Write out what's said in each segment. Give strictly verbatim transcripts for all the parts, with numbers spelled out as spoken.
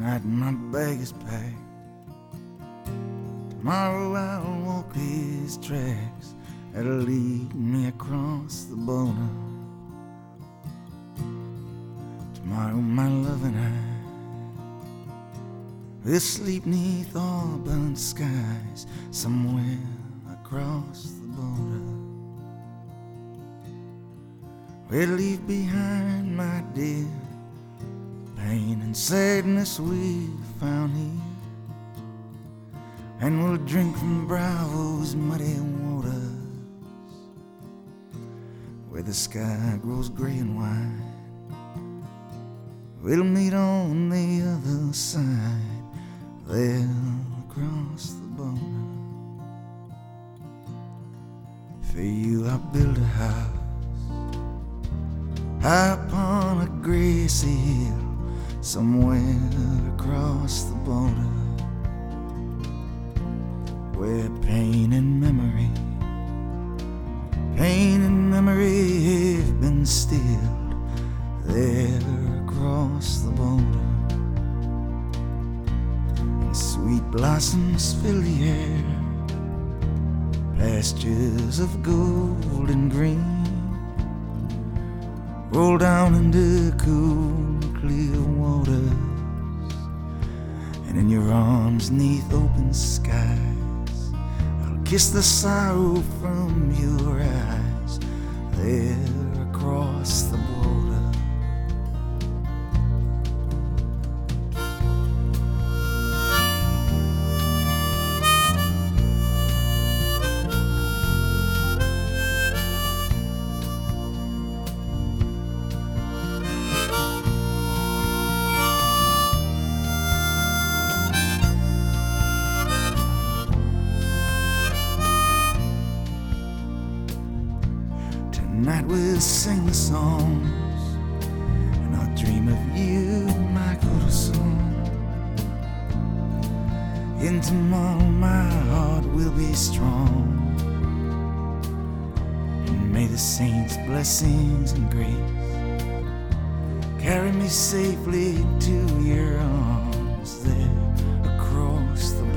Tonight my bag is packed. Tomorrow I'll walk his tracks that'll lead me across the border. Tomorrow my love and I will sleep neath auburn skies somewhere across the border. We'll leave behind, my dear, pain and sadness we've found here, and we'll drink from Bravo's muddy waters, where the sky grows gray and white. We'll meet on the other side, there across the border. For you I'll build a house high upon a grassy hill somewhere across the border, where pain and memory, pain and memory have been stilled, there across the border. And sweet blossoms fill the air, pastures of gold and green roll down into cool, clear waters, and in your arms neath open skies I'll kiss the sorrow from your eyes, there across the border. Tonight we'll sing the songs, and I'll dream of you, my corazón. And tomorrow my heart will be strong, and may the saints' blessings and grace carry me safely to your arms, there across the border.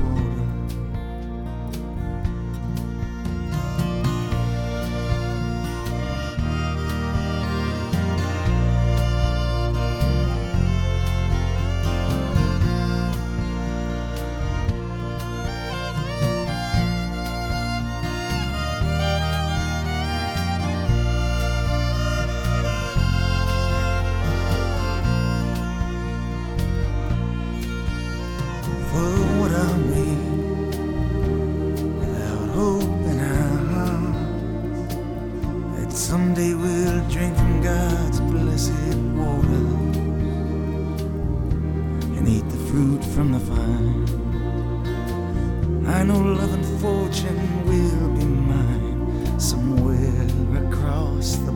For what are we without hope in our hearts, that someday we'll drink from God's blessed water and eat the fruit from the vine. I know love and fortune will be mine somewhere across the